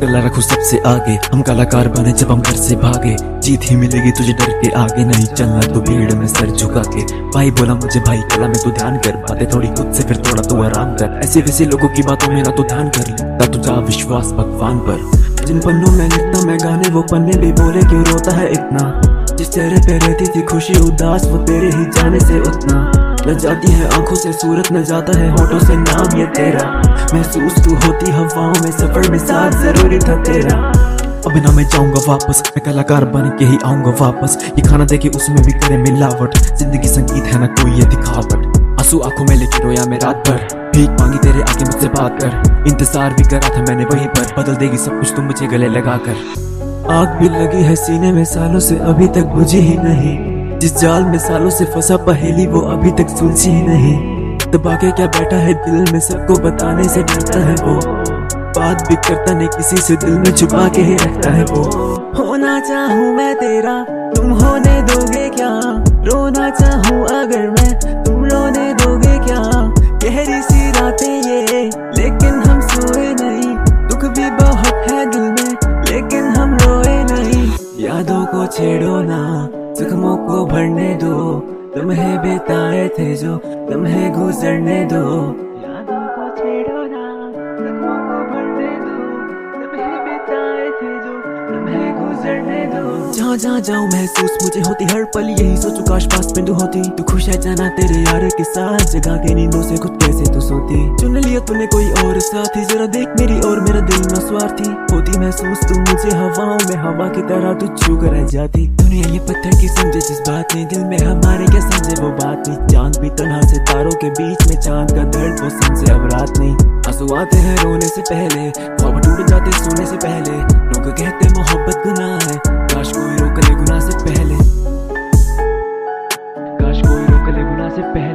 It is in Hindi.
कला रखो सबसे आगे, हम कलाकार बने जब हम घर से भागे। जीत ही मिलेगी तुझे डर के आगे, नहीं चलना तो भीड़ में सर झुका के। भाई बोला मुझे भाई कला में तू ध्यान कर, बातें थोड़ी खुद से फिर थोड़ा तू आराम कर। ऐसे वैसे लोगों की बातों में ना तो ध्यान कर, लेता तुझा विश्वास भगवान पर। जिन पन्नों में लिखता मैं गाने वो पन्ने भी बोले क्यों रोता है इतना। जिस चेहरे पे रहती थी खुशी उदास वो तेरे ही जाने से उतना। न जाती है आंखों से सूरत, न जाता है होठों से नाम ये तेरा। महसूस तू होती हवाओं में, सफर में साथ जरूरी था तेरा। अब ना मैं जाऊंगा वापस, मैं कलाकार बन के ही आऊंगा वापस। ये खाना देके उसमें भी करे मिलावट, जिंदगी संगीत है ना कोई ये दिखावट। आंसू आंखों में लेके रोया मैं रात भर, भीख मांगी तेरे आगे मुझसे बात कर। इंतजार भी करा था मैंने वहीं पर, बदल देगी सब कुछ तुम मुझे गले लगा कर। आग भी लगी है सीने में सालों से, अभी तक बुझी ही नहीं। जिस जाल में सालों से फंसा पहेली वो अभी तक सुलझी ही नहीं। दबा के क्या बैठा है दिल में, सबको बताने से डरता है वो। बात भी करता नहीं किसी से, दिल में छुपा के ही रखता है वो। होना चाहूँ मैं तेरा, तुम होने दोगे क्या? रोना चाहूँ अगर मैं, तुम रोने दोगे क्या? गहरी सी रातें ये, लेकिन हम सोए नहीं। दुख भी बहुत है दिल में, लेकिन हम रोए नहीं। यादों को छेड़ो ना, जख्मों को भरने दो। लम्हे बिताए थे जो, लम्हे गुजरने दो। यादों को छेड़ो ना, जख्मों को भरने दो। लम्हे बिताए थे जो, लम्हे गुजरने दो। जहाँ जहाँ जाऊँ महसूस मुझे होती हर पल, यही सोचूं काश पास में तू होती। तू खुश है जाना तेरे यार के साथ, जगा के नींदों से खुद कैसे तू सोती। चुन लिया तूने कोई और साथी, जरा देख मेरी और मेरा दिल ना स्वार्थी। होती महसूस तू मुझे हवाओं में, हवा की तरह तू छू कर रह जाती। दुनिया ये पत्थर की समझे जिस बात नहीं, दिल में हमारे क्या समझे वो बात नहीं। चांद भी तन्हा सितारों के बीच में, चांद का दर्द वो समझे अब रात नहीं। आंसू आते हैं रोने से पहले, ख्वाब टूट जाते सोने से पहले। लोग कहते मोहब्बत गुनाह है, काश कोई रोक ले गुनाह से पहले। काश कोई रोक ले गुनाह से पहले।